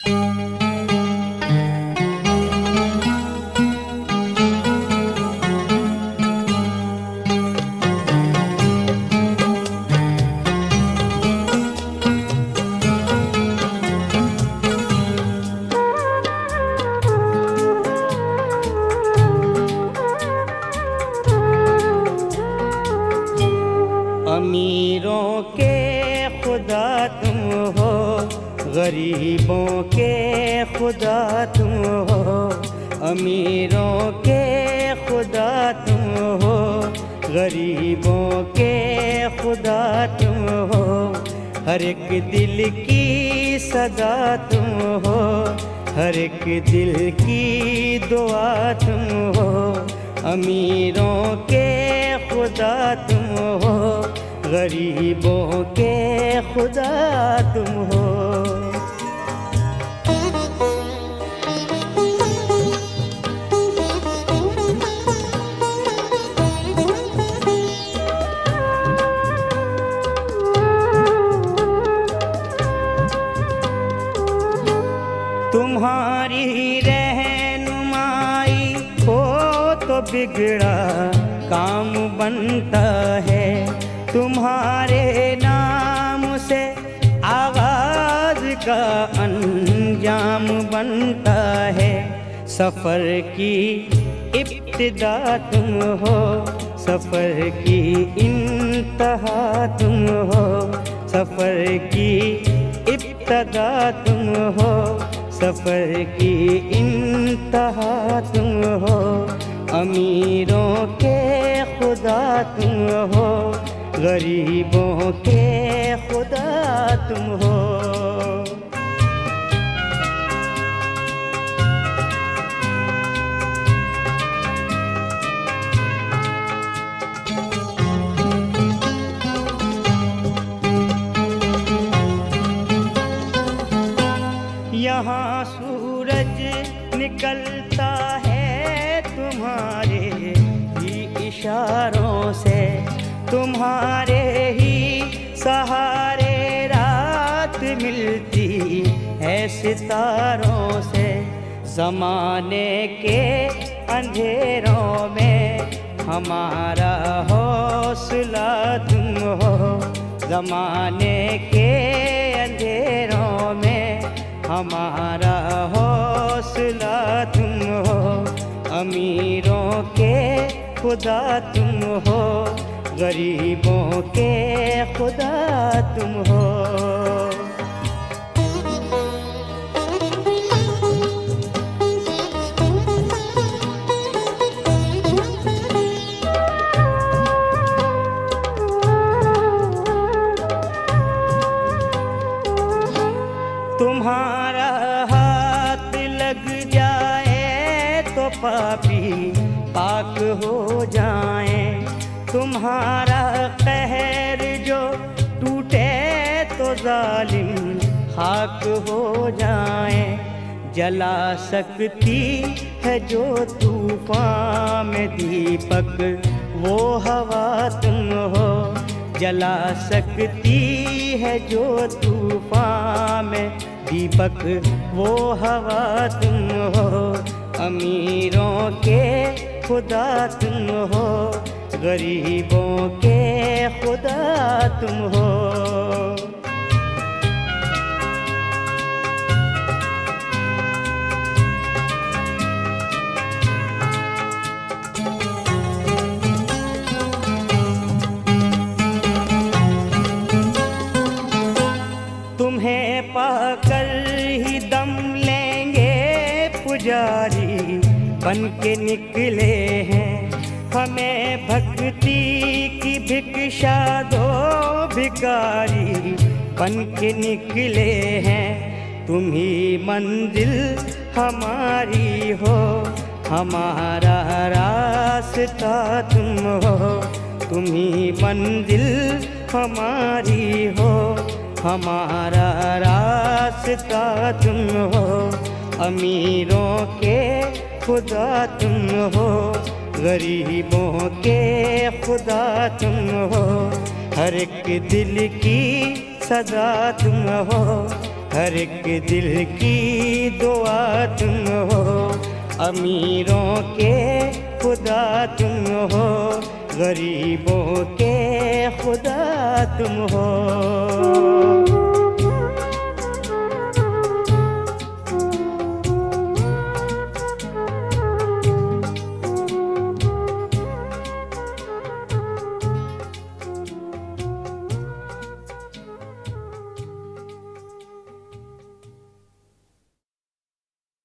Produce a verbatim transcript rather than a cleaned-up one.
अमीरों के खुदा तुम हो, गरीबों के खुदा तुम हो। अमीरों के खुदा तुम हो, गरीबों के खुदा तुम हो। हर एक दिल की सदा तुम हो, हर एक दिल की दुआ तुम हो। अमीरों के खुदा तुम हो, गरीबों के खुदा तुम हो। तुम्हारी रहनुमाई हो तो बिगड़ा काम बनता है। तुम्हारे नाम से आवाज का अंजाम बनता है। सफर की इब्तिदा तुम हो, सफर की इंतहा तुम हो। सफर की इब्तिदा तुम हो, सफर की इंतहा तुम हो। अमीरों के खुदा तुम हो, गरीबों के खुदा तुम हो। यहाँ सूरज निकलता है तुम्हारे ही इशारों से। तुम्हारे ही सहारे रात मिलती है सितारों से। ज़माने के अंधेरों में हमारा हौसला तुम हो। ज़माने के अंधेरों में हमारा हौसला तुम हो। अमीरों के खुदा तुम हो, गरीबों के खुदा तुम हो। तुम्हारा हाथ लग जाए तो पापी पाक हो जाए। तुम्हारा कहर जो टूटे तो जालिम खाक हो जाए। जला सकती है जो तूफान में दीपक वो हवा तुम हो। जला सकती है जो तूफान में दीपक वो हवा तुम हो। अमीरों के खुदा तुम हो, गरीबों के खुदा तुम हो। तुम्हें पाकर ही दम लेंगे पुजारी बन के निकले हैं। हमें भक्ति की भिक्षा दो भिखारी बन के निकले हैं। तुम ही मंजिल हमारी हो, हमारा रास्ता तुम हो। तुम ही मंजिल हमारी हो, हमारा रास्ता तुम हो। अमीरों के खुदा तुम हो, गरीबों के खुदा तुम हो। हर एक दिल की सदा तुम हो, हर एक दिल की दुआ तुम हो, अमीरों के खुदा तुम हो, गरीबों के खुदा तुम हो।